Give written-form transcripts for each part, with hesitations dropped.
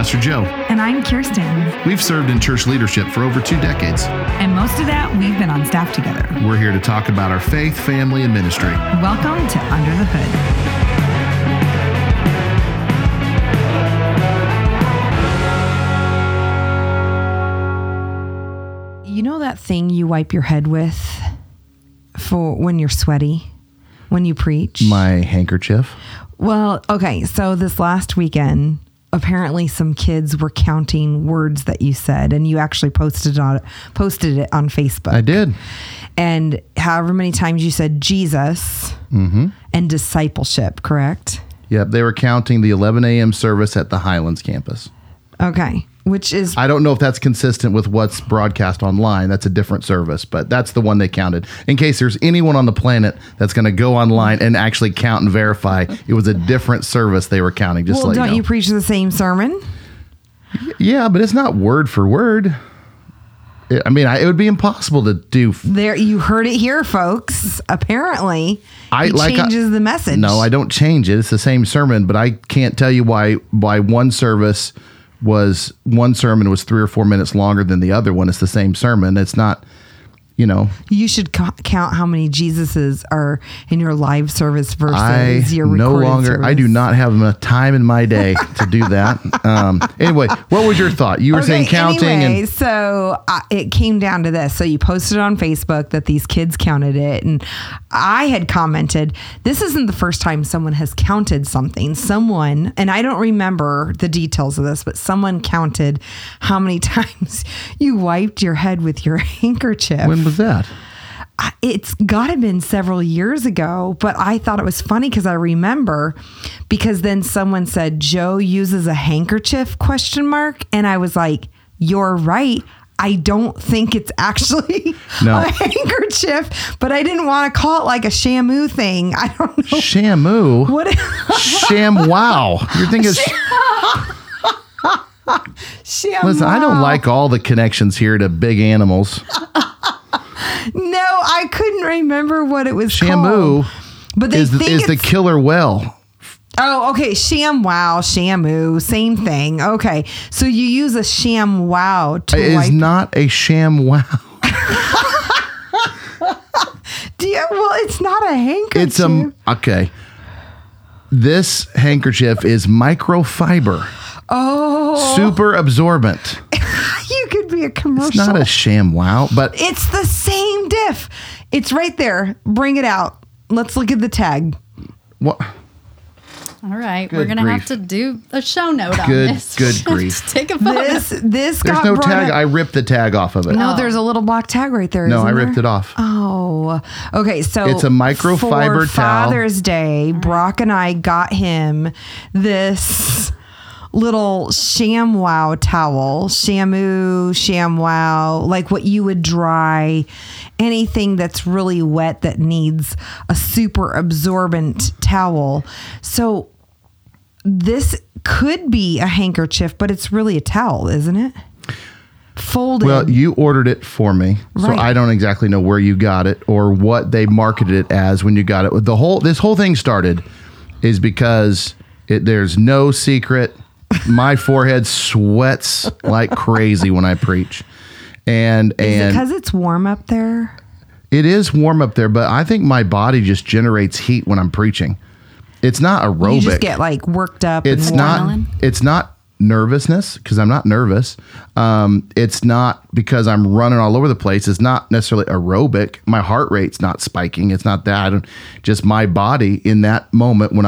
Pastor Joe. And I'm Kirsten. We've served in church leadership for over 2 decades. And most of that, we've been on staff together. We're here to talk about our faith, family, and ministry. Welcome to Under the Hood. You know that thing you wipe your head with for when you're sweaty, when you preach? My handkerchief. Well, okay. So this last weekend, apparently some kids were counting words that you said, and you actually posted it on Facebook. I did. And however many times you said Jesus and discipleship, correct? Yep. They were counting the 11 a.m. service at the Highlands campus. Okay. Which is... I don't know if that's consistent with what's broadcast online. That's a different service, but that's the one they counted. In case there's anyone on the planet that's going to go online and actually count and verify, it was a different service they were counting. Just well, don't you know. You preach the same sermon? Yeah, but it's not word for word. I mean, it would be impossible to do. There, you heard it here, folks. Apparently, he changes the message. No, I don't change it. It's the same sermon, but I can't tell you why one sermon was 3 or 4 minutes longer than the other one. It's the same sermon. It's not, you know. You should count how many Jesuses are in your live service versus your recorded service. I do not have enough time in my day to do that. Anyway, what was your thought? You were saying counting. Anyway, so it came down to this. So you posted on Facebook that these kids counted it. And I had commented, this isn't the first time someone has counted something. Someone, and I don't remember the details of this, but someone counted how many times you wiped your head with your handkerchief. When was that? It's got to have been several years ago, but I thought it was funny because I remember, because then someone said, Joe uses a handkerchief ? And I was like, you're right. I don't think it's actually a handkerchief, but I didn't want to call it like a Shamu thing. I don't know. Shamu? What? ShamWow. You're thinking ShamWow. Listen, I don't like all the connections here to big animals. No, I couldn't remember what it was Shamu called. But they think is the killer whale. Oh, okay. ShamWow, Shamu, same thing. Okay. So you use a ShamWow to wipe. It is not a ShamWow. Well, it's not a handkerchief. It's okay. This handkerchief is microfiber. Oh. Super absorbent. You could be a commercial. It's not a ShamWow, but it's the same diff. It's right there. Bring it out. Let's look at the tag. What? All right, we're going to have to do a show note on this. Good grief. Take a photo. This There's no tag. I ripped the tag off of it. No, there's a little black tag right there. No, I ripped it off. Oh, okay. So it's a microfiber towel. For Father's Day, Brock and I got him this little ShamWow towel, ShamWow, like what you would dry anything that's really wet that needs a super absorbent towel. So this could be a handkerchief, but it's really a towel, isn't it? Folded. Well, you ordered it for me, so I don't exactly know where you got it or what they marketed it as when you got it. This whole thing started is because there's no secret. My forehead sweats like crazy when I preach. Is it because it's warm up there? It is warm up there, but I think my body just generates heat when I'm preaching. It's not aerobic. You just get like worked up. It's not nervousness because I'm not nervous. It's not because I'm running all over the place. It's not necessarily aerobic. My heart rate's not spiking. It's not that. Just my body in that moment when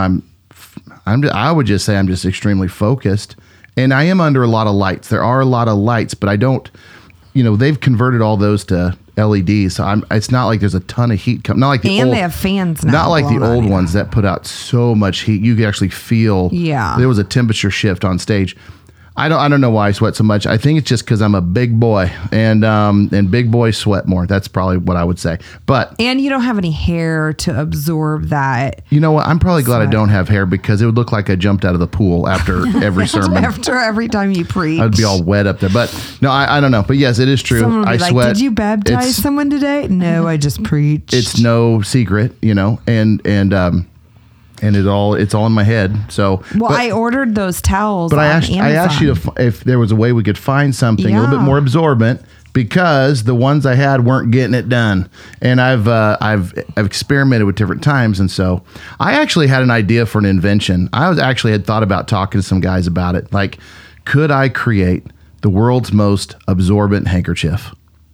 I would just say I'm just extremely focused, and I am under a lot of lights. There are a lot of lights, but I don't, they've converted all those to LEDs. So it's not like there's a ton of heat coming. Not like they have fans now. Not like the old ones that put out so much heat. You could actually feel. Yeah. There was a temperature shift on stage. I don't know why I sweat so much. I think it's just because I'm a big boy, and big boys sweat more. That's probably what I would say. And you don't have any hair to absorb that. You know what? I'm probably glad I don't have hair because it would look like I jumped out of the pool after every sermon. After every time you preach, I'd be all wet up there. But no, I don't know. But yes, it is true. Someone would be I sweat. Did you baptize someone today? No, I just preached. It's no secret, and And it's all in my head. So, I ordered those towels. But on I asked you if there was a way we could find something a little bit more absorbent, because the ones I had weren't getting it done. And I've experimented with different times, and so I actually had an idea for an invention. I had thought about talking to some guys about it. Like, could I create the world's most absorbent handkerchief?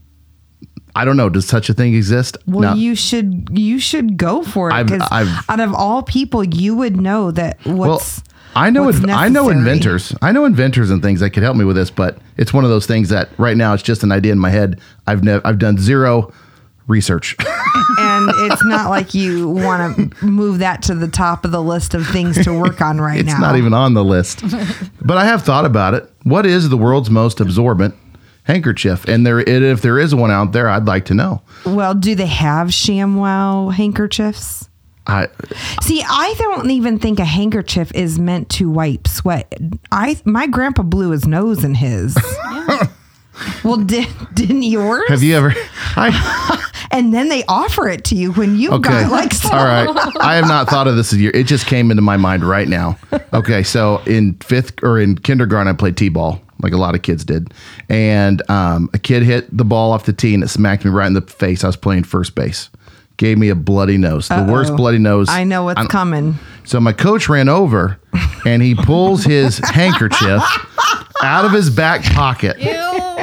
I don't know. Does such a thing exist? Well, no. You should go for it, because out of all people, you would know that I know inventors. I know inventors and things that could help me with this, but it's one of those things that right now it's just an idea in my head. I've done zero research. And it's not like you want to move that to the top of the list of things to work on right now. It's not even on the list. But I have thought about it. What is the world's most absorbent handkerchief? And if there is one out there, I'd like to know. Well, do they have ShamWow handkerchiefs? I don't even think a handkerchief is meant to wipe sweat. My grandpa blew his nose in his. Yeah. Well, didn't yours? Have you ever? And then they offer it to you when you got like. All right, I have not thought of this as year. It just came into my mind right now. Okay, so in kindergarten, I played t-ball, like a lot of kids did, and a kid hit the ball off the tee and it smacked me right in the face. I was playing first base. Gave me a bloody nose. The worst bloody nose. I know what's coming. So my coach ran over and he pulls his handkerchief out of his back pocket. Ew.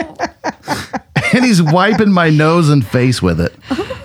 And he's wiping my nose and face with it.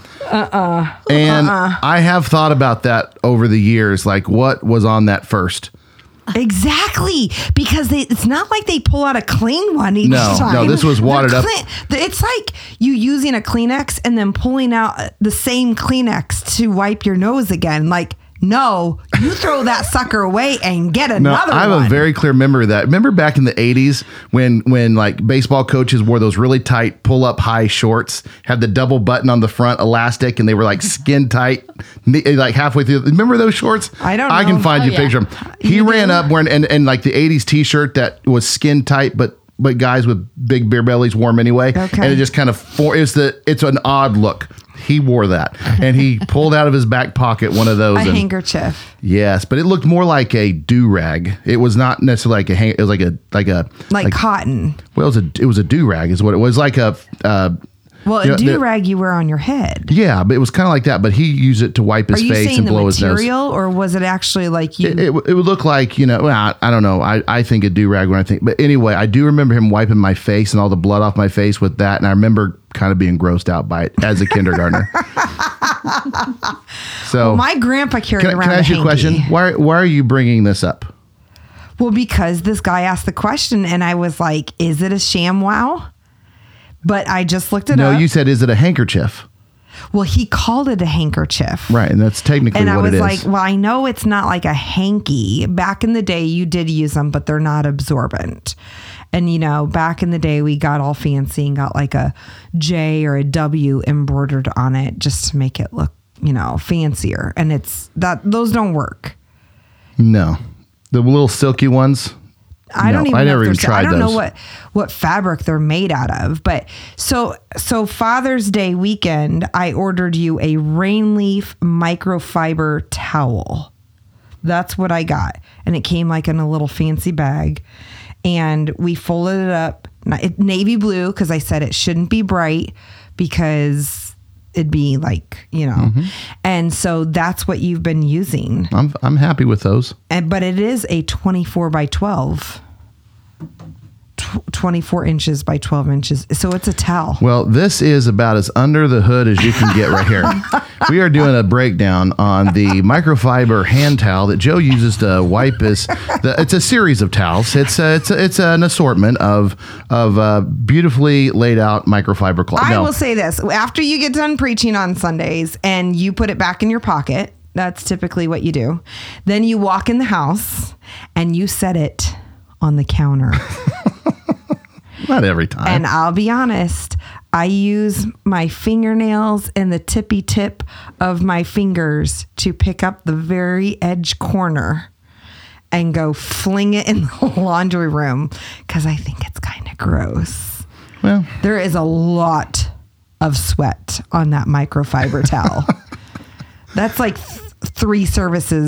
And I have thought about that over the years. Like, what was on that first? Exactly, because it's not like they pull out a clean one each time. No, this was wadded up. It's like you using a Kleenex and then pulling out the same Kleenex to wipe your nose again. Like, no, you throw that sucker away and get another one. I have a very clear memory of that. Remember back in the 80s when like baseball coaches wore those really tight pull-up high shorts, had the double button on the front, elastic, and they were like skin tight, like halfway through. Remember those shorts? I don't know. I can find you a picture of him. He ran up wearing and like the 80s t-shirt that was skin tight, but guys with big beer bellies wore them anyway. Okay. And it just kind of it's an odd look. He wore that, and he pulled out of his back pocket one of those. A handkerchief. Yes, but it looked more like a do-rag. It was not necessarily like it was like cotton. Well, it was a do-rag is what it was. Like a a do-rag you wear on your head. Yeah, but it was kind of like that. But he used it to wipe his face and blow his nose. Are you saying the material, or was it actually like you? It would look like, I don't know. I think a do-rag when I think. But anyway, I do remember him wiping my face and all the blood off my face with that. And I remember kind of being grossed out by it as a kindergartner. So my grandpa carried around. Can I ask you a question? Why are you bringing this up? Well, because this guy asked the question and I was like, is it a ShamWow? But I just looked it up. No, you said, is it a handkerchief? Well, he called it a handkerchief. Right, and that's technically what it is. And I was like, well, I know it's not like a hanky. Back in the day, you did use them, but they're not absorbent. And, back in the day, we got all fancy and got like a J or a W embroidered on it just to make it look, fancier. And those don't work. No. The little silky ones. I don't know what fabric they're made out of, but so Father's Day weekend, I ordered you a Rainleaf microfiber towel. That's what I got. And it came like in a little fancy bag, and we folded it up navy blue, because I said it shouldn't be bright because it'd be like, and so that's what you've been using. I'm happy with those. But it is a 24 by 12. 24 inches by 12 inches. So it's a towel. Well, this is about as under the hood as you can get right here. We are doing a breakdown on the microfiber hand towel that Joe uses to wipe it's a series of towels. It's an assortment of beautifully laid out microfiber cloth. I will say this. After you get done preaching on Sundays and you put it back in your pocket, that's typically what you do. Then you walk in the house and you set it on the counter. Not every time. And I'll be honest, I use my fingernails and the tippy tip of my fingers to pick up the very edge corner and go fling it in the laundry room, because I think it's kind of gross. Well, there is a lot of sweat on that microfiber towel. That's like 3 services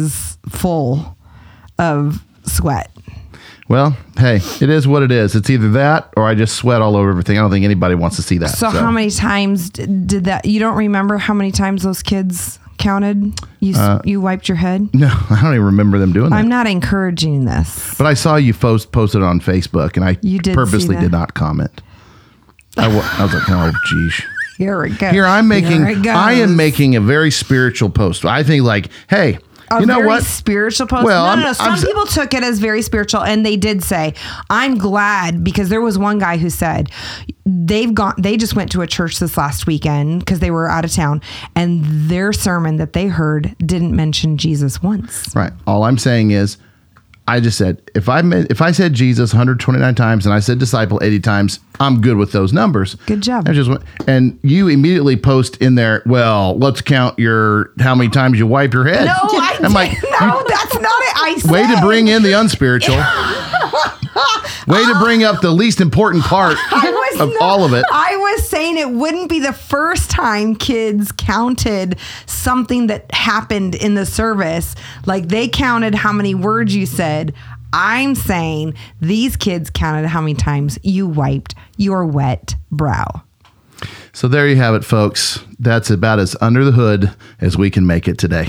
full of sweat. Well, hey, it is what it is. It's either that or I just sweat all over everything. I don't think anybody wants to see that. So how many times did that? You don't remember how many times those kids counted? You wiped your head? No, I don't even remember them doing that. I'm not encouraging this. But I saw you posted on Facebook, and I purposely did not comment. I was like, oh, geez. Here it goes. Here I am making a very spiritual post. I think like, hey, you know what? Spiritual post. Well, no. Some people took it as very spiritual, and they did say, "I'm glad," because there was one guy who said they just went to a church this last weekend because they were out of town, and their sermon that they heard didn't mention Jesus once. Right. All I'm saying is, I just said if I said Jesus 129 times and I said disciple 80 times, I'm good with those numbers. Good job. And you immediately post in there, well, let's count how many times you wipe your head. No, I'm like, no, that's not it. I said. Way to bring in the unspiritual. Way to bring up the least important part of all of it. I was saying it wouldn't be the first time kids counted something that happened in the service. Like they counted how many words you said. I'm saying these kids counted how many times you wiped your wet brow. So there you have it, folks. That's about as under the hood as we can make it today.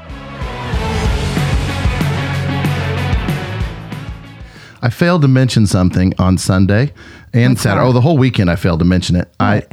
I failed to mention something on Sunday and Saturday. Oh, the whole weekend I failed to mention it.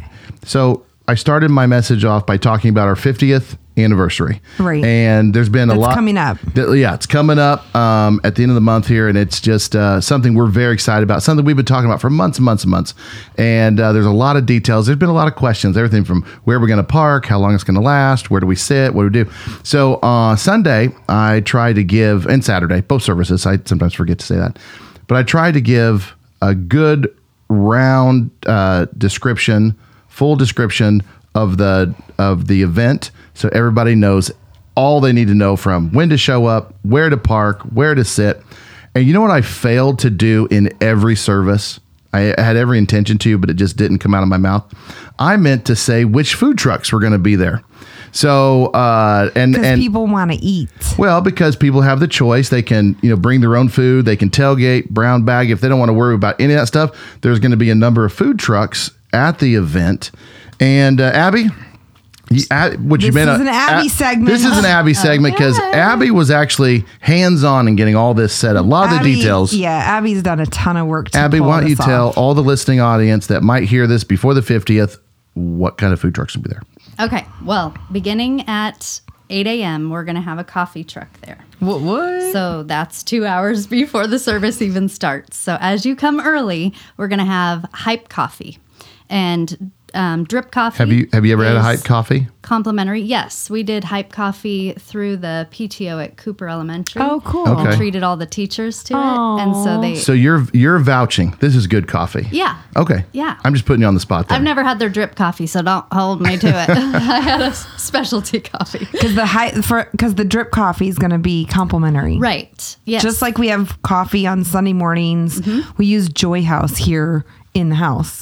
So I started my message off by talking about our 50th anniversary. Right. And there's been a lot coming up. It's coming up at the end of the month here. And it's just something we're very excited about, something we've been talking about for months and months and months. And there's a lot of details. There's been a lot of questions, everything from where we're going to park, how long it's going to last, where do we sit, what do we do? So Sunday, I tried to give, and Saturday, both services, I sometimes forget to say that, but I tried to give a good round description, full description of the event, so everybody knows all they need to know, from when to show up, where to park, where to sit. And you know what I failed to do in every service? I had every intention to, but it just didn't come out of my mouth. I meant to say which food trucks were going to be there. So, and people want to eat. Well, because people have the choice. They can, bring their own food. They can tailgate, brown bag. If they don't want to worry about any of that stuff, there's going to be a number of food trucks at the event. And Abby, This is an Abby segment. This is an Abby segment because Abby was actually hands-on in getting all this set up. A lot of the details. Yeah, Abby's done a ton of work to Abby, why don't you tell all the listening audience that might hear this before the 50th what kind of food trucks will be there? Okay, well, beginning at 8 a.m., we're going to have a coffee truck there. What? So that's 2 hours before the service even starts. So as you come early, we're going to have Hype Coffee and drip coffee. Have you ever had a Hype Coffee? Complimentary. Yes, we did Hype Coffee through the PTO at Cooper Elementary. Oh, cool. Okay. And treated all the teachers to it, and so you're vouching. This is good coffee. Yeah. Okay. Yeah. I'm just putting you on the spot there. I've never had their drip coffee, so don't hold me to it. I had a specialty coffee because the drip coffee is going to be complimentary, right? Yes. Just like we have coffee on Sunday mornings, we use Joy House here in the house.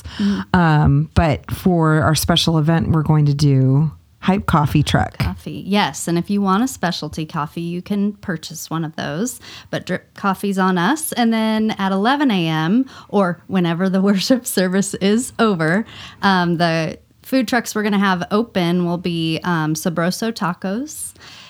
But for our special event, we're going to do Hype Coffee Truck. Coffee, yes. And if you want a specialty coffee, you can purchase one of those. But drip coffee's on us. And then at 11 a.m. or whenever the worship service is over, the food trucks we're going to have open will be Sabroso Tacos,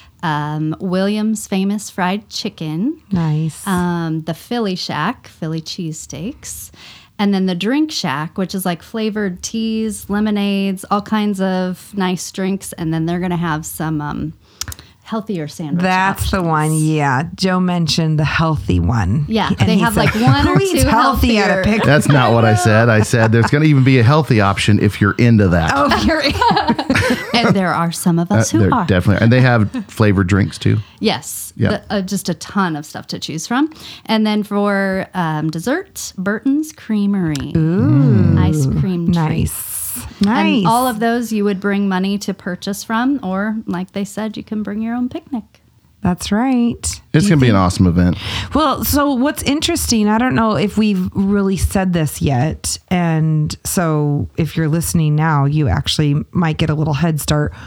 Williams Famous Fried Chicken. Nice. The Philly Shack, Philly cheesesteaks. And then the Drink Shack, which is like flavored teas, lemonades, all kinds of nice drinks. And then they're going to have some healthier sandwich That's options. the one. Yeah. Joe mentioned the healthy one. Yeah. And they have like one or two healthy healthier. at a picnic? That's not what I said. I said there's going to even be a healthy option if you're into that. Oh, you're And there are some of us who are. Definitely. And they have flavored drinks too. Yes. Yeah. Just a ton of stuff to choose from. And then for dessert, Burton's Creamery. Ooh. Ice cream treat. Nice. And all of those you would bring money to purchase from, or like they said, you can bring your own picnic. That's right. It's going to be an awesome event. Well, so what's interesting, I don't know if we've really said this yet. And so if you're listening now, you actually might get a little head start.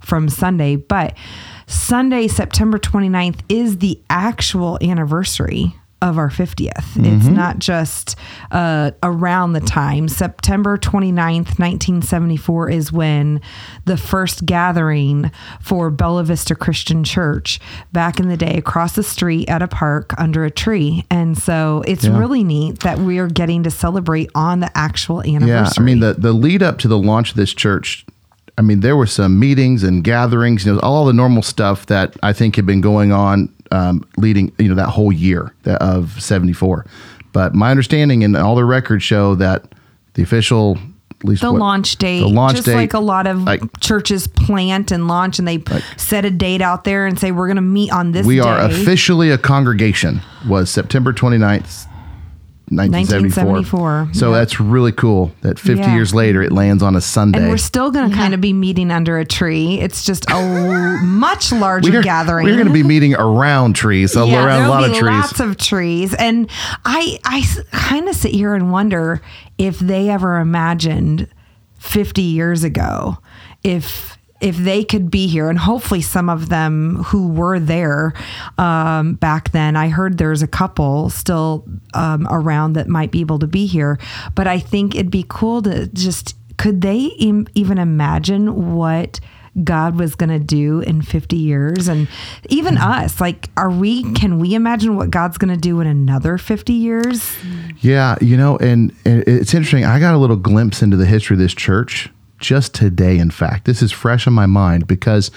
from Sunday. But Sunday, September 29th is the actual anniversary of our 50th. It's not just around the time. September 29th, 1974 is when the first gathering for Bella Vista Christian Church back in the day across the street at a park under a tree. And so it's really neat that we are getting to celebrate on the actual anniversary. Yeah, I mean, the lead up to the launch of this church, I mean, there were some meetings and gatherings, all the normal stuff that I think had been going on leading, that whole year of 74. But my understanding and all the records show that the official, at least launch date, like a lot of churches plant and launch, and they set a date out there and say, we're going to meet on this day. We are officially a congregation, was September 29th, 1974. So that's really cool that 50 years later it lands on a Sunday. And we're still going to kind of be meeting under a tree. It's just a much larger gathering. We're going to be meeting around trees, around a lot of trees. Lots of trees. And I kind of sit here and wonder if they ever imagined 50 years ago, if they could be here, and hopefully some of them who were there back then. I heard there's a couple still around that might be able to be here, but I think it'd be cool to just, could they even imagine what God was going to do in 50 years? And even us, can we imagine what God's going to do in another 50 years? Yeah, and it's interesting. I got a little glimpse into the history of this church just today. In fact, this is fresh on my mind because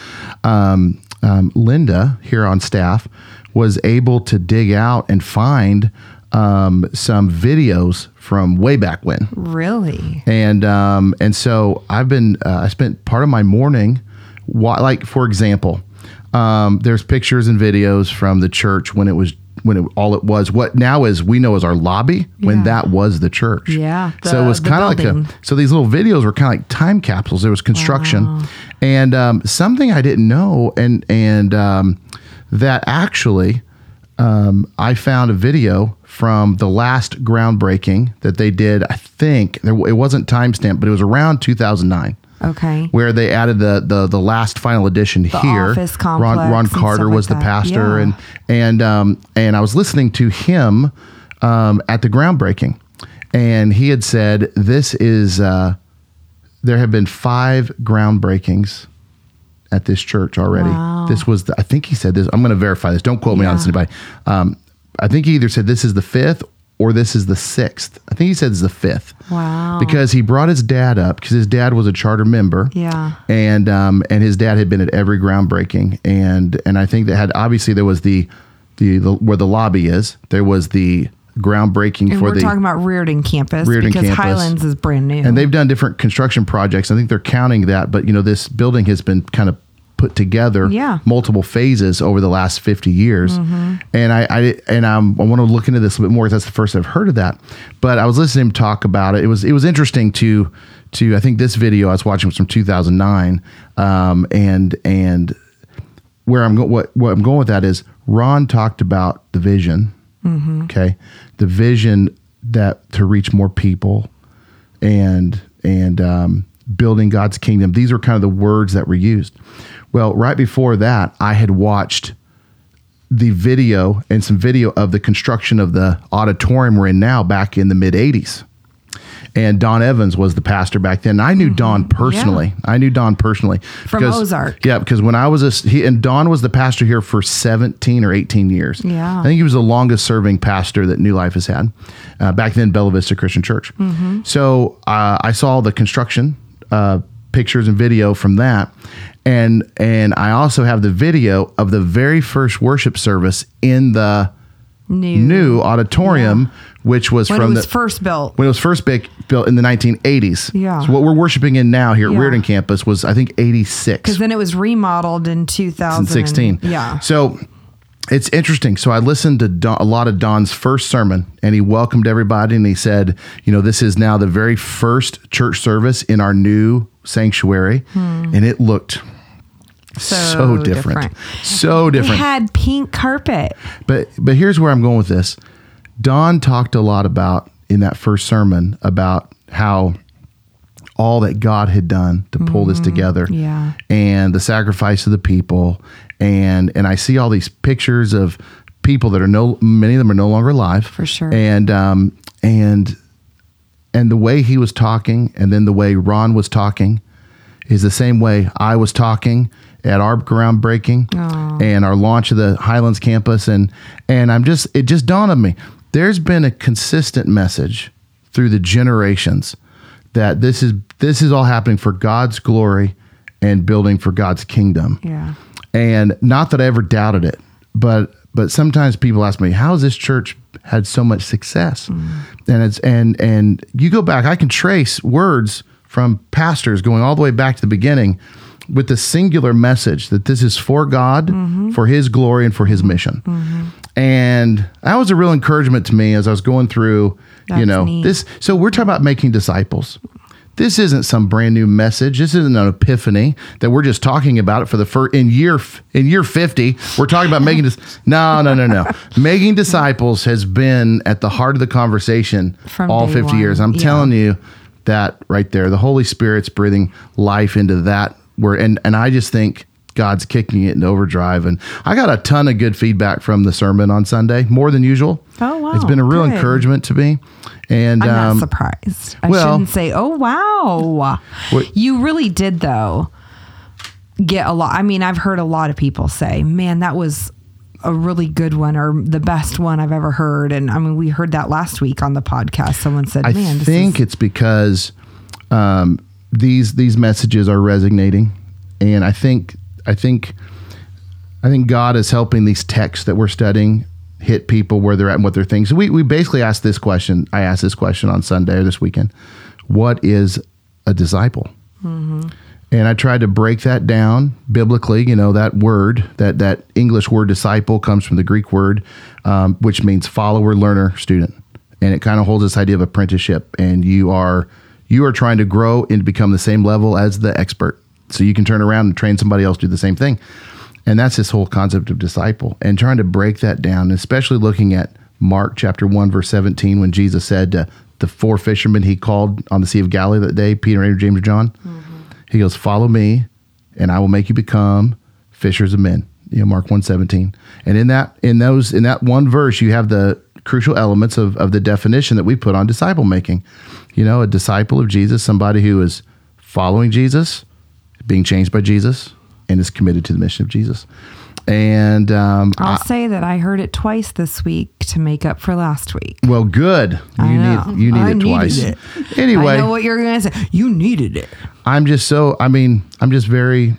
Linda here on staff was able to dig out and find some videos from way back when. Really? And so I spent part of my morning, for example, there's pictures and videos from the church when it was what now is we know as our lobby, when that was the church. Yeah. So it was kind of like so these little videos were kind of like time capsules. There was construction. Wow. And something I didn't know, and that actually I found a video from the last groundbreaking that they did. I think it wasn't timestamped, but it was around 2009. Okay. Where they added the last final edition here. Office complex. Ron Carter was the pastor, and I was listening to him at the groundbreaking, and he had said this is there have been 5 groundbreakings at this church already. Wow. This was I think he said this. I'm going to verify this. Don't quote me on this, anybody. I think he either said this is the 5th or this is the 6th. I think he said it's the 5th. Wow. Because he brought his dad up, because his dad was a charter member. Yeah. And his dad had been at every groundbreaking. And I think that had, obviously there was the where the lobby is, there was the groundbreaking and we're talking about Reardon campus, because Highlands is brand new. And they've done different construction projects. I think they're counting that, but this building has been kind of put together multiple phases over the last 50 years. And I want to look into this a little bit more, because that's the first I've heard of that. But I was listening to him talk about it. It was interesting to I think this video I was watching was from 2009. And where what I'm going with that is Ron talked about the vision. Okay. The vision that to reach more people and building God's kingdom. These are kind of the words that were used. Well, right before that, I had watched the video and some video of the construction of the auditorium we're in now back in the mid 80s. And Don Evans was the pastor back then. I knew Don personally. Yeah. I knew Don personally. From Ozark. Yeah, because when I was Don was the pastor here for 17 or 18 years. Yeah. I think he was the longest serving pastor that New Life has had. Back then, Bella Vista Christian Church. So I saw the construction pictures and video from that. And I also have the video of the very first worship service in the new auditorium, which was when it was first built. When it was first built in the 1980s. Yeah. So what we're worshiping in now here at Reardon campus was, I think, 86. Because then it was remodeled in 2016. Yeah. So it's interesting. So I listened to a lot of Don's first sermon, and he welcomed everybody, and he said, this is now the very first church service in our new sanctuary, and it looked so different. So different. It had pink carpet. But here's where I'm going with this. Don talked a lot about, in that first sermon, about how all that God had done to pull this together. Yeah. And the sacrifice of the people. And I see all these pictures of people that many of them are no longer alive. For sure. And the way he was talking, and then the way Ron was talking, is the same way I was talking at our groundbreaking and our launch of the Highlands campus. And it just dawned on me, there's been a consistent message through the generations that this is all happening for God's glory and building for God's kingdom. Yeah. And not that I ever doubted it, but sometimes people ask me, how has this church had so much success? And you go back, I can trace words from pastors going all the way back to the beginning with the singular message that this is for God, for his glory, and for his mission. And that was a real encouragement to me as I was going through, Neat. this. So we're talking about making disciples. This isn't some brand new message. This isn't an epiphany that we're just talking about it for the first in year 50. We're talking about making this. No. Making disciples has been at the heart of the conversation From all day 50 one. years. I'm Yeah. telling you that right there. The Holy Spirit's breathing life into that word, and I just think God's kicking it into overdrive. And I got a ton of good feedback from the sermon on Sunday, more than usual. Oh, wow. It's been a real Good. encouragement to me. And I'm not surprised. I shouldn't say, oh, wow. You really did, though, get a lot. I mean, I've heard a lot of people say, man, that was a really good one, or the best one I've ever heard. And I mean, we heard that last week on the podcast. Someone said, I man, think it's because these messages are resonating. And I think God is helping these texts that we're studying hit people where they're at and what they're thinking. So we basically asked this question. I asked this question on Sunday or this weekend. What is a disciple? And I tried to break that down biblically. That word, that English word disciple comes from the Greek word, which means follower, learner, student. And it kind of holds this idea of apprenticeship. And you are trying to grow and become the same level as the expert. So you can turn around and train somebody else to do the same thing. And that's this whole concept of disciple, and trying to break that down, especially looking at Mark chapter 1, verse 17, when Jesus said to the 4 fishermen he called on the Sea of Galilee that day, Peter, Andrew, James, and John, he goes, follow me and I will make you become fishers of men. Mark 1:17. And in that one verse, you have the crucial elements of the definition that we put on disciple making. A disciple of Jesus, somebody who is following Jesus, being changed by Jesus, and is committed to the mission of Jesus. And I'll say that I heard it twice this week to make up for last week. Well, good. You need it twice. It. Anyway, I know what you're going to say. You needed it. I'm just very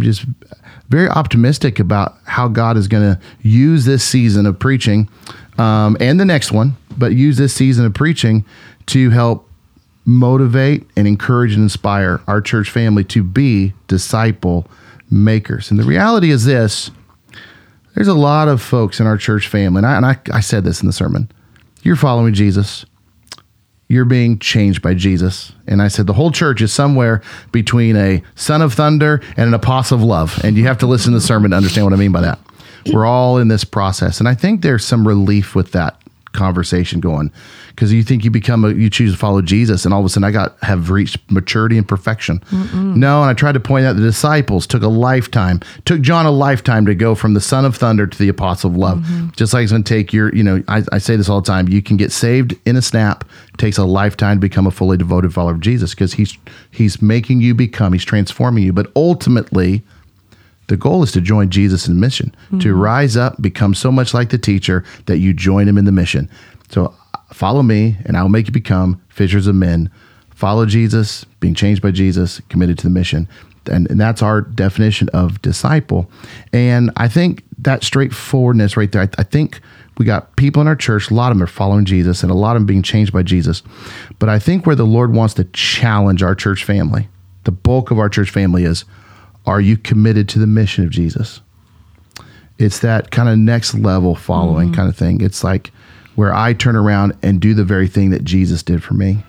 optimistic about how God is going to use this season of preaching, and the next one, but use this season of preaching to help motivate and encourage and inspire our church family to be disciple makers. And the reality is this: there's a lot of folks in our church family, and I said this in the sermon, you're following Jesus, you're being changed by Jesus. And I said the whole church is somewhere between a son of thunder and an apostle of love. And you have to listen to the sermon to understand what I mean by that. We're all in this process. And I think there's some relief with that conversation going, because you think you choose to follow Jesus, and all of a sudden have reached maturity and perfection. No, and I tried to point out the disciples took John a lifetime to go from the son of thunder to the apostle of love. Just like it's going to take I say this all the time, you can get saved in a snap. It takes a lifetime to become a fully devoted follower of Jesus, because he's making you he's transforming you. But ultimately, the goal is to join Jesus in mission, to rise up, become so much like the teacher that you join him in the mission. So follow me and I will make you become fishers of men. Follow Jesus, being changed by Jesus, committed to the mission. And that's our definition of disciple. And I think that straightforwardness right there, I think we got people in our church, a lot of them are following Jesus and a lot of them being changed by Jesus. But I think where the Lord wants to challenge our church family, the bulk of our church family is, are you committed to the mission of Jesus? It's that kind of next level following kind of thing. It's like where I turn around and do the very thing that Jesus did for me.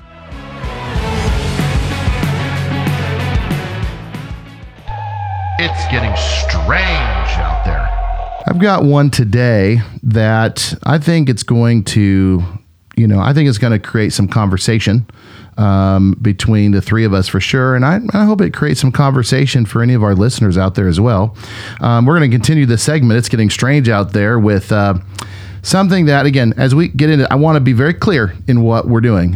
It's getting strange out there. I've got one today that I think it's going to, I think it's going to create some conversation between the three of us for sure. And I hope it creates some conversation for any of our listeners out there as well. We're going to continue this segment. It's getting strange out there with something that, again, as we get into, I want to be very clear in what we're doing.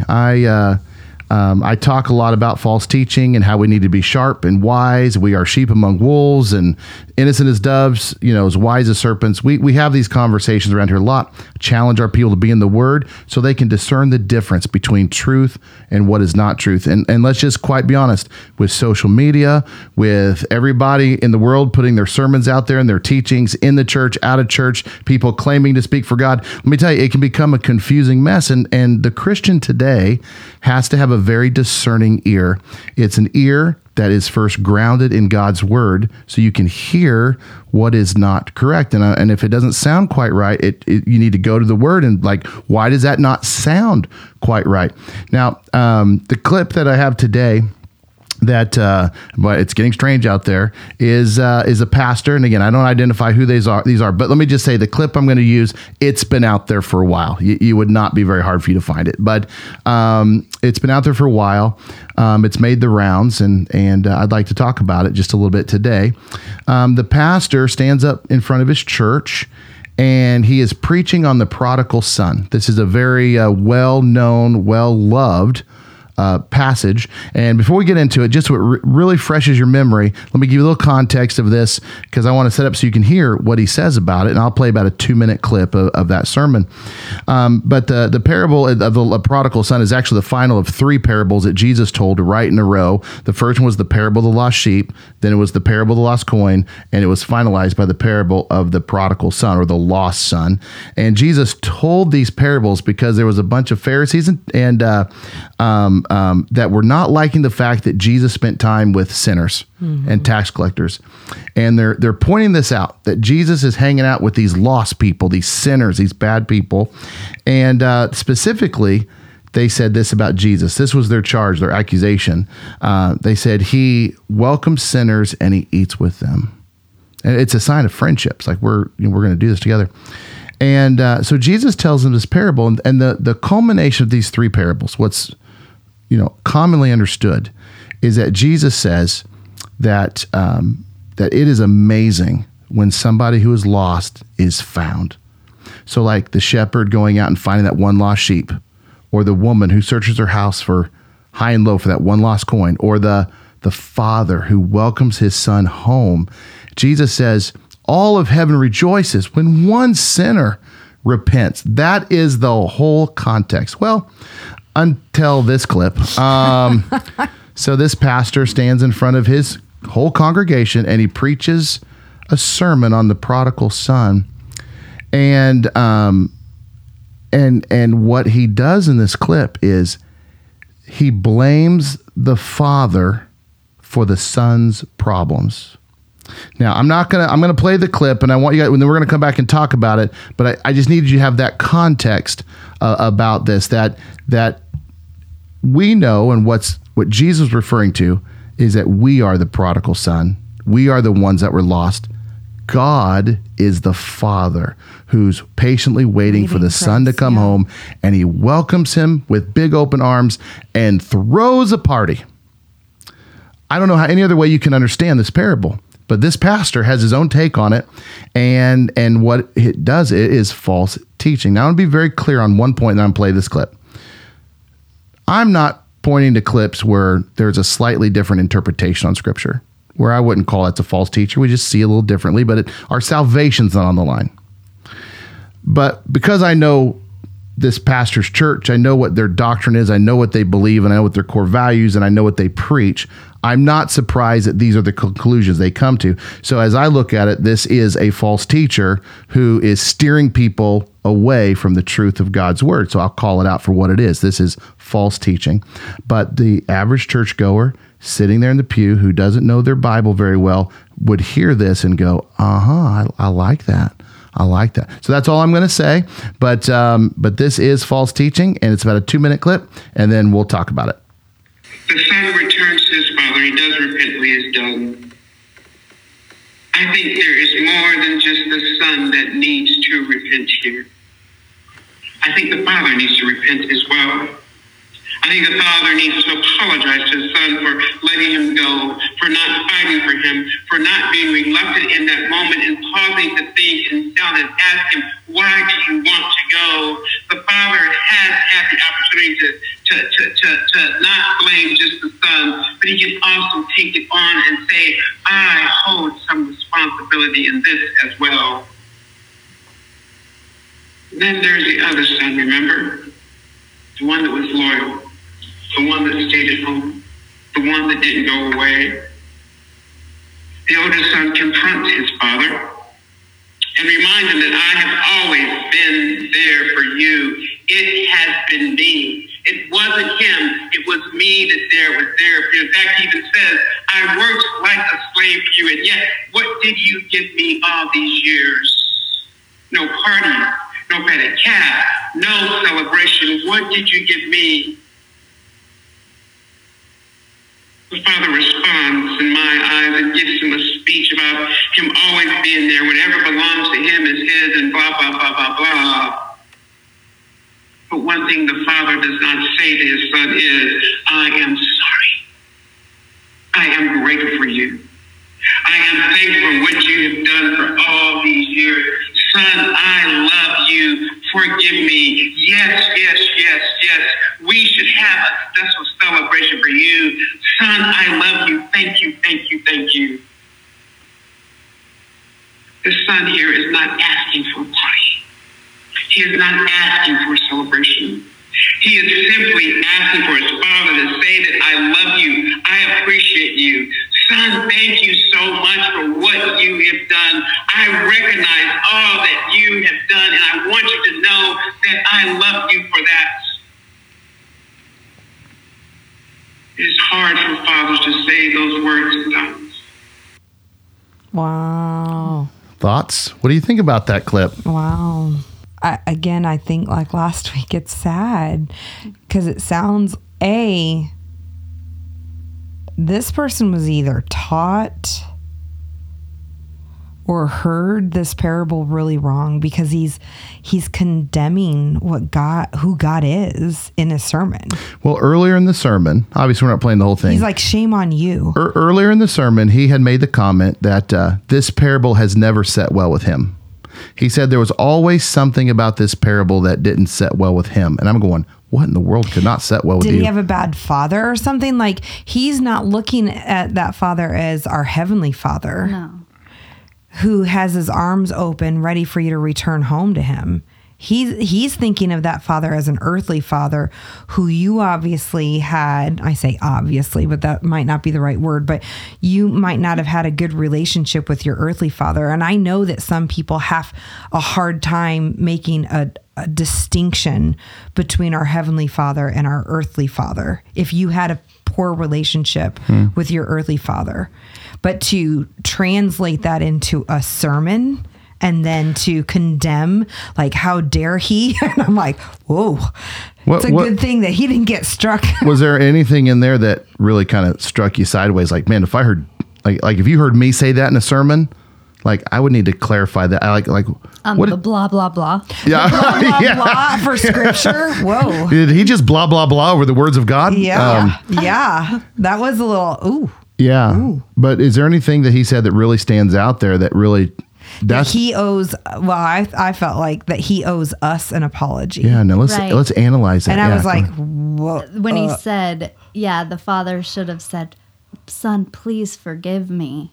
I talk a lot about false teaching and how we need to be sharp and wise. We are sheep among wolves and innocent as doves, as wise as serpents. We have these conversations around here a lot, challenge our people to be in the Word so they can discern the difference between truth and what is not truth. And let's just quite be honest, with social media, with everybody in the world putting their sermons out there and their teachings in the church, out of church, people claiming to speak for God, let me tell you, it can become a confusing mess. And the Christian today has to have a very discerning ear. It's an ear that is first grounded in God's word so you can hear what is not correct. And if it doesn't sound quite right, you need to go to the word and why does that not sound quite right? Now, the clip that I have today that, but it's getting strange out there, is a pastor. And again, I don't identify who these are, but let me just say the clip I'm going to use, it's been out there for a while. You would not be very hard for you to find it, but it's been out there for a while. It's made the rounds, and I'd like to talk about it just a little bit today. The pastor stands up in front of his church, and he is preaching on the prodigal son. This is a very well-known, well-loved passage. And before we get into it, just so it really freshes your memory, let me give you a little context of this, because I want to set up so you can hear what he says about it. And I'll play about a 2-minute clip of that sermon. But the parable of the prodigal son is actually the final of 3 parables that Jesus told right in a row. The first one was the parable of the lost sheep. Then it was the parable of the lost coin. And it was finalized by the parable of the prodigal son, or the lost son. And Jesus told these parables because there was a bunch of Pharisees and that were not liking the fact that Jesus spent time with sinners and tax collectors. And they're pointing this out, that Jesus is hanging out with these lost people, these sinners, these bad people. And specifically, they said this about Jesus. This was their charge, their accusation. They said he welcomes sinners and he eats with them. And it's a sign of friendship. It's like we're going to do this together. And so Jesus tells them this parable, and the culmination of these 3 parables, what's commonly understood, is that Jesus says that that it is amazing when somebody who is lost is found. So like the shepherd going out and finding that one lost sheep, or the woman who searches her house for high and low for that one lost coin, or the father who welcomes his son home. Jesus says all of heaven rejoices when one sinner repents. That is the whole context. Well, until this clip. So this pastor stands in front of his whole congregation and he preaches a sermon on the prodigal son. And what he does in this clip is he blames the father for the son's problems. Now, I'm going to play the clip, and I want you guys, and then we're going to come back and talk about it, but I just needed you to have that context about this, that we know, and what Jesus is referring to is that we are the prodigal son. We are the ones that were lost. God is the father who's patiently waiting for the son to come home, and he welcomes him with big open arms and throws a party. I don't know how any other way you can understand this parable, but this pastor has his own take on it, and what it does, it is false teaching. Now, I want to be very clear on one point, and I'm going to play this clip. I'm not pointing to clips where there's a slightly different interpretation on Scripture, where I wouldn't call that a false teacher. We just see a little differently, but our salvation's not on the line. But because I know this pastor's church, I know what their doctrine is, I know what they believe, and I know what their core values, and I know what they preach, I'm not surprised that these are the conclusions they come to. So as I look at it, this is a false teacher who is steering people away from the truth of God's word. So I'll call it out for what it is. This is false teaching. But the average churchgoer sitting there in the pew who doesn't know their Bible very well would hear this and go, I like that. I like that. So that's all I'm going to say. But this is false teaching, and it's about a 2-minute clip, and then we'll talk about it. The son returns to his father. He does repent when he is done. I think there is more than just the son that needs to repent here. I think the father needs to repent as well. I think the father needs to apologize to his son for letting him go, for not fighting for him, for not being reluctant in that moment and pausing to think and down and ask him, why do you want to go? The father has had the opportunity to not blame just the son, but he can also take it on and say, I hold some responsibility in this as well. Then there's the other son, remember? The one that was loyal. The one that stayed at home, the one that didn't go away. The older son confronts his father and reminds him that I have always been there for you. It has been me. It wasn't him. It was me that was there. In fact, he even says, I worked like a slave for you, and yet what did you give me all these years? No parties, no petted cat, no celebration. What did you give me? The father responds in my eyes and gives him a speech about him always being there. Whatever belongs to him is his and blah, blah, blah, blah, blah. But one thing the father does not say to his son is, I am sorry. I am grateful for you. I am thankful for what you have done for all these years. Son, I love you. Forgive me. Yes, yes, yes, yes. We should have a special celebration for you. Son, I love you. Thank you, thank you, thank you. The son here is not asking for a party. He is not asking for a celebration. He is simply asking for his father to say that I love you. I appreciate you. Son, thank you so much for what you have done. I recognize all that you have done, and I want you to know that I love you for that. It is hard for fathers to say those words sometimes. Wow. Thoughts? What do you think about that clip? Wow. I think like last week, it's sad because it sounds, this person was either taught or heard this parable really wrong, because he's condemning who God is in his sermon. Well, earlier in the sermon, obviously we're not playing the whole thing. He's like, shame on you. Earlier in the sermon, he had made the comment that this parable has never set well with him. He said there was always something about this parable that didn't set well with him. And I'm going, what in the world could not set well with you? Did he have a bad father or something? Like, he's not looking at that father as our heavenly father. No. Who has his arms open, ready for you to return home to him. He's thinking of that father as an earthly father who you obviously had. I say obviously, but that might not be the right word, but you might not have had a good relationship with your earthly father. And I know that some people have a hard time making a distinction between our heavenly father and our earthly father. If you had a poor relationship with your earthly father, but to translate that into a sermon and then to condemn, like, how dare he? And I'm like, whoa, it's a good thing that he didn't get struck. Was there anything in there that really kind of struck you sideways? Like, man, if I heard, like if you heard me say that in a sermon, like, I would need to clarify that. I like what the blah, blah, blah. Yeah. Blah, blah, blah for scripture. Whoa. Did he just blah, blah, blah over the words of God? Yeah. Yeah. That was a little, ooh. Yeah. Ooh. But is there anything that he said that really stands out there that really... That he owes, well, I felt like that he owes us an apology. Yeah, no, let's analyze that. And I was like, whoa. When he said, the father should have said, son, please forgive me.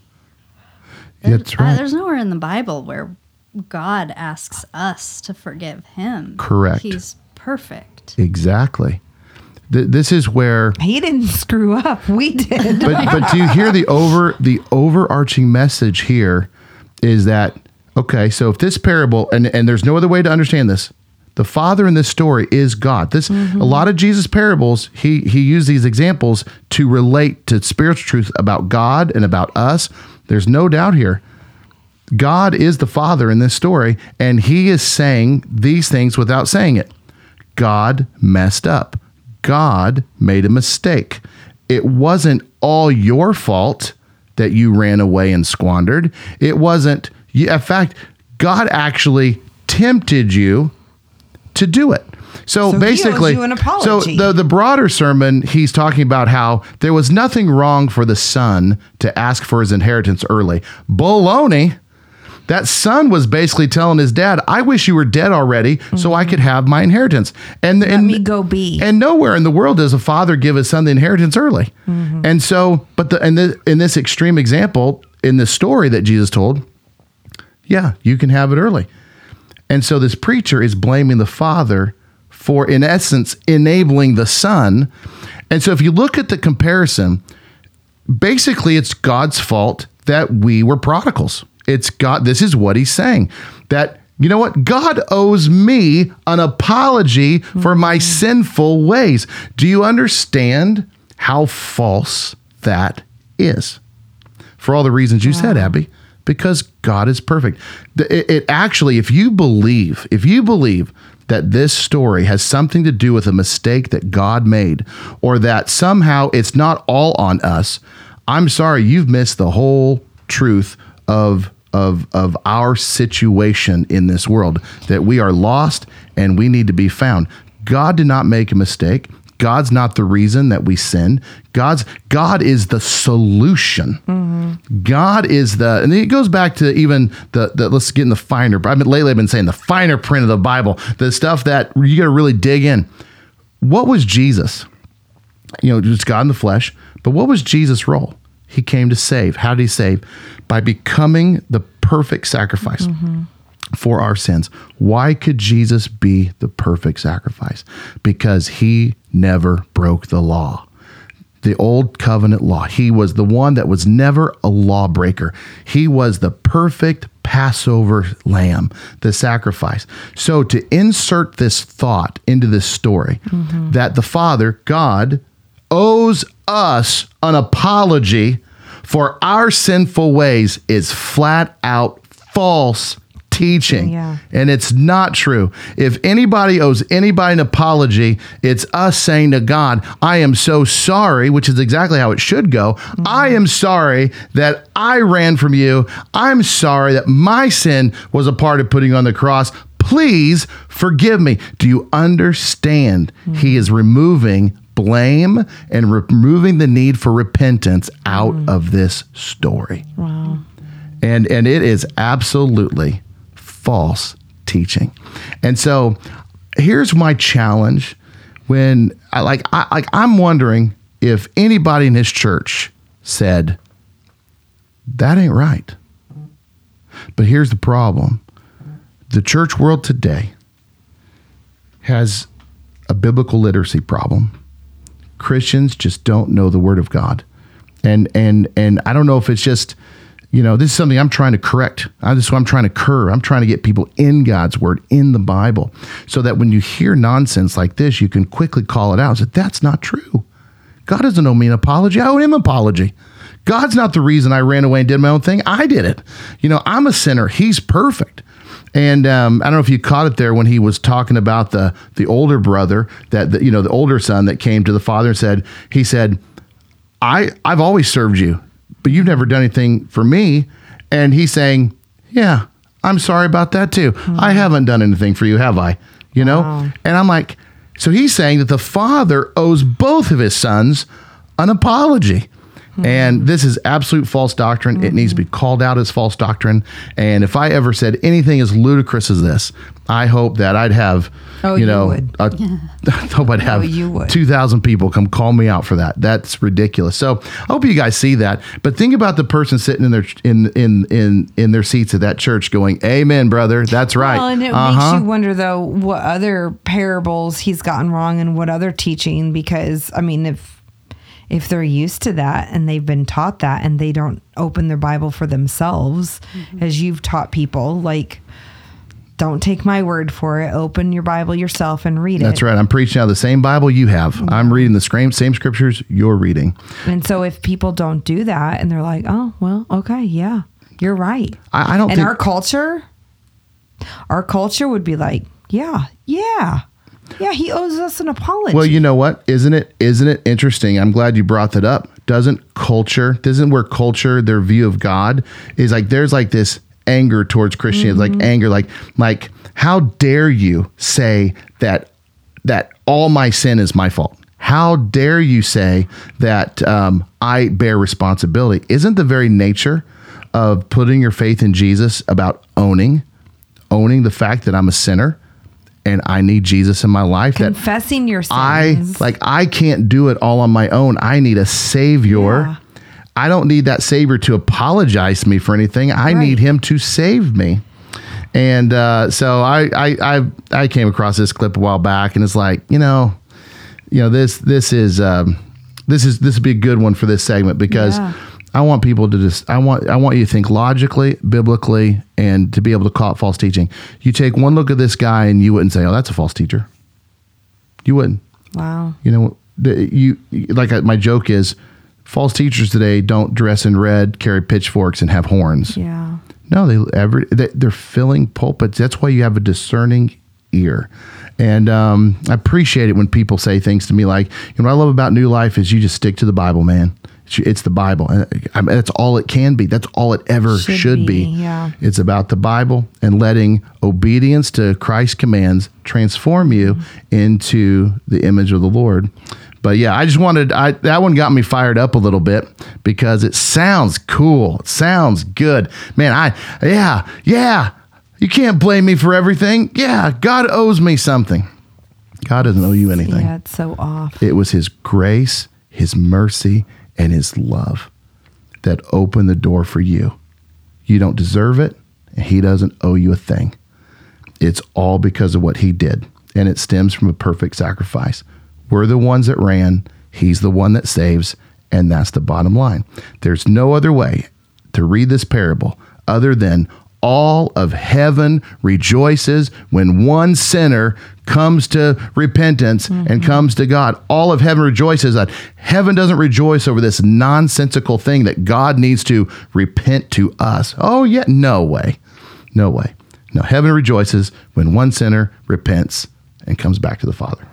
That's right. There's nowhere in the Bible where God asks us to forgive him. Correct. He's perfect. Exactly. This is where he didn't screw up. We did. But do you hear the overarching message here? Is that, okay, so if this parable, and there's no other way to understand this, the father in this story is God. A lot of Jesus' parables, he used these examples to relate to spiritual truth about God and about us. There's no doubt here. God is the father in this story, and he is saying these things without saying it. God messed up. God made a mistake. It wasn't all your fault that you ran away and squandered. It wasn't. In fact, God actually tempted you to do it. So he basically, owes you an apology. so the broader sermon, he's talking about how there was nothing wrong for the son to ask for his inheritance early. Baloney. That son was basically telling his dad, I wish you were dead already so I could have my inheritance. And Let me go be. And nowhere in the world does a father give his son the inheritance early. And so, but in this extreme example, in this story that Jesus told, yeah, you can have it early. And so this preacher is blaming the father for, in essence, enabling the son. And so if you look at the comparison, basically it's God's fault that we were prodigals. It's God. This is what he's saying, that, you know what? God owes me an apology for my sinful ways. Do you understand how false that is? For all the reasons you said, Abby, because God is perfect. It actually, if you believe that this story has something to do with a mistake that God made, or that somehow it's not all on us, I'm sorry, you've missed the whole truth of our situation in this world, that we are lost and we need to be found. God did not make a mistake. God's not the reason that we sin. God is the solution. God is and it goes back to even the let's get in the finer. Lately I've been saying the finer print of the Bible, the stuff that you got to really dig in. What was Jesus? It's God in the flesh, but what was Jesus' role? He came to save. How did he save? By becoming the perfect sacrifice for our sins. Why could Jesus be the perfect sacrifice? Because he never broke the law. The old covenant law. He was the one that was never a lawbreaker. He was the perfect Passover lamb, the sacrifice. So to insert this thought into this story, that the Father, God, owes us an apology for our sinful ways is flat out false teaching. Yeah. And it's not true. If anybody owes anybody an apology, it's us saying to God, I am so sorry, which is exactly how it should go. I am sorry that I ran from you. I'm sorry that my sin was a part of putting you on the cross. Please forgive me. Do you understand? He is removing blame and removing the need for repentance out of this story. Wow. And it is absolutely false teaching. And so here's my challenge when I'm wondering if anybody in his church said, that ain't right. But here's the problem. The church world today has a biblical literacy problem. Christians just don't know the Word of God. And I don't know if it's just, this is something I'm trying to correct. This is what I'm trying to cure. I'm trying to get people in God's Word, in the Bible, so that when you hear nonsense like this, you can quickly call it out and say, that's not true. God doesn't owe me an apology. I owe him an apology. God's not the reason I ran away and did my own thing. I did it. I'm a sinner. He's perfect. And I don't know if you caught it there when he was talking about the older brother, the older son that came to the father and said, I've always served you, but you've never done anything for me. And he's saying, yeah, I'm sorry about that too. I haven't done anything for you, have I? Wow. And I'm like, so he's saying that the father owes both of his sons an apology. And this is absolute false doctrine. It needs to be called out as false doctrine. And if I ever said anything as ludicrous as this, I hope that I'd have, you would. I hope I'd have you would. 2,000 people come call me out for that. That's ridiculous. So I hope you guys see that. But think about the person sitting in their seats at that church going, amen, brother. That's right. Well, and it makes you wonder, though, what other parables he's gotten wrong and what other teaching, because, if they're used to that and they've been taught that and they don't open their Bible for themselves, as you've taught people, don't take my word for it. Open your Bible yourself and read it. That's right. I'm preaching out of the same Bible you have. Yeah. I'm reading the same scriptures you're reading. And so if people don't do that and they're like, oh, well, okay, yeah, you're right. I don't think our culture would be like, yeah, he owes us an apology. Well, you know what? Isn't it interesting? I'm glad you brought that up. Doesn't where culture, their view of God is like, there's like this anger towards Christians, like anger, like how dare you say that all my sin is my fault? How dare you say that I bear responsibility? Isn't the very nature of putting your faith in Jesus about owning the fact that I'm a sinner and I need Jesus in my life? Confessing your sins. I can't do it all on my own. I need a savior. Yeah. I don't need that savior to apologize to me for anything. I need him to save me. And so I came across this clip a while back, and it's like, this would be a good one for this segment, because I want people to I want you to think logically, biblically, and to be able to call it false teaching. You take one look at this guy and you wouldn't say, "Oh, that's a false teacher." You wouldn't. Wow. My joke is, false teachers today don't dress in red, carry pitchforks, and have horns. Yeah. No, they're filling pulpits. That's why you have a discerning ear. And I appreciate it when people say things to me like, what I love about New Life is you just stick to the Bible, man. It's the Bible. And that's all it can be. That's all it ever should be. Yeah. It's about the Bible and letting obedience to Christ's commands transform you into the image of the Lord. But yeah, I just that one got me fired up a little bit because it sounds cool. It sounds good. Man, you can't blame me for everything. Yeah, God owes me something. God doesn't owe you anything. Yeah, it's so off. It was his grace, his mercy, and his love that opened the door for you. You don't deserve it, and he doesn't owe you a thing. It's all because of what he did, and it stems from a perfect sacrifice. We're the ones that ran. He's the one that saves, and that's the bottom line. There's no other way to read this parable other than all of heaven rejoices when one sinner comes to repentance and comes to God. All of heaven rejoices. That heaven doesn't rejoice over this nonsensical thing that God needs to repent to us. Oh, yeah, no way. No way. No, heaven rejoices when one sinner repents and comes back to the Father.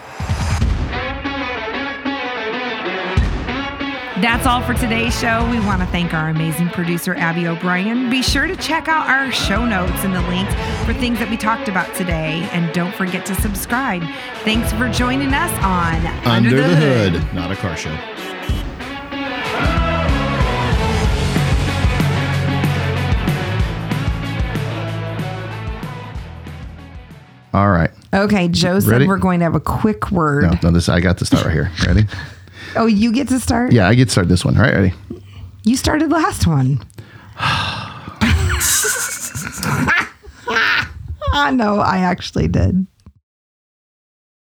That's all for today's show. We want to thank our amazing producer, Abby O'Brien. Be sure to check out our show notes and the links for things that we talked about today. And don't forget to subscribe. Thanks for joining us on Under the Hood, not a car show. All right. Okay, Joe said Ready? we're going to have a quick word. No, I got to start right here. Ready? Oh, you get to start? Yeah, I get to start this one. All right, ready? You started last one. No, I actually did.